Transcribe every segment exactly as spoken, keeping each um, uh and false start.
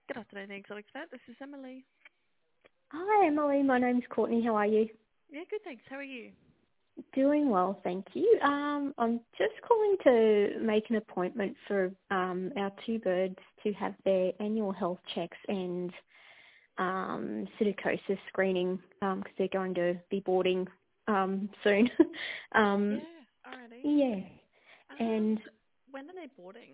Good afternoon, Exotic Vet. This is Emily. Hi, Emily. My name's Courtney. How are you? Yeah, good, thanks. How are you? Doing well, thank you. Um, I'm just calling to make an appointment for um, our two birds to have their annual health checks and um, psittacosis screening because they're going to be boarding um, soon. um, Yeah, alrighty. yeah, Um, and so when are they boarding?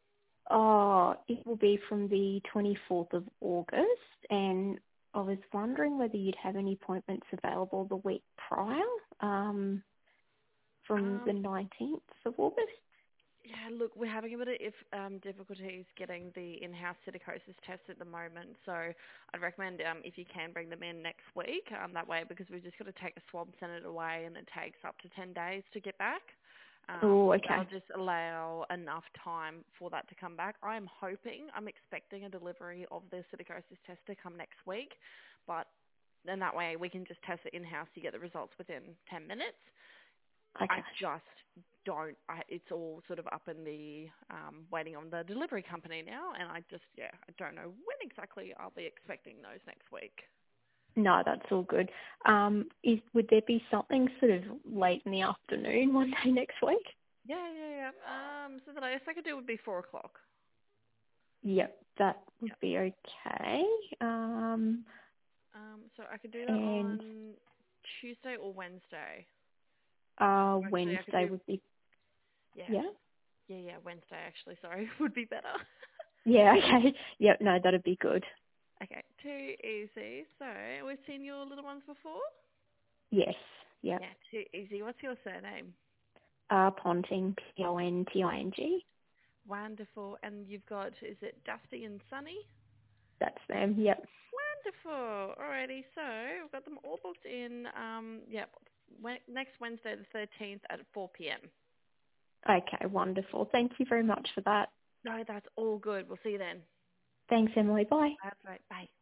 oh, it will be from the twenty-fourth of August, and I was wondering whether you'd have any appointments available the week prior. Um, from the Um, nineteenth of August. yeah, look, we're having a bit of if, um, difficulties getting the in-house psittacosis test at the moment, so I'd recommend um, if you can bring them in next week, um, that way, because we've just got to take a swab, send it away, and it takes up to ten days to get back. Um, Oh, so that'll okay. just allow enough time for that to come back. I'm hoping, I'm expecting a delivery of the psittacosis test to come next week, but then that way we can just test it in-house. You get the results within ten minutes. I Okay. just don't. I, it's all sort of up in the um, waiting on the delivery company now, and I just yeah, I don't know when exactly I'll be expecting those next week. No, that's all good. Um, is would there be something sort of late in the afternoon one day next week? Yeah, yeah, yeah. Um, so the latest I could do would be four o'clock. Yep, that would Yeah. be okay. Um, Um, so I could do that and on Tuesday or Wednesday. Um, uh, actually, I could Wednesday do would be yeah, yeah. yeah, yeah. Wednesday actually, sorry, would be better. Yeah, okay. Yep, no, that'd be good. Okay, too easy. So we've seen your little ones before. Yes, yep. Yeah, too easy. What's your surname? Uh, Ponting, P O N T I N G. Wonderful. And you've got, is it Dusty and Sunny? That's them. Yep. Wonderful. Alrighty, so we've got them all booked in, um, yep, we- next Wednesday the thirteenth at four p.m. Okay, wonderful. Thank you very much for that. No, that's all good. We'll see you then. Thanks, Emily. Bye. That's right. Bye.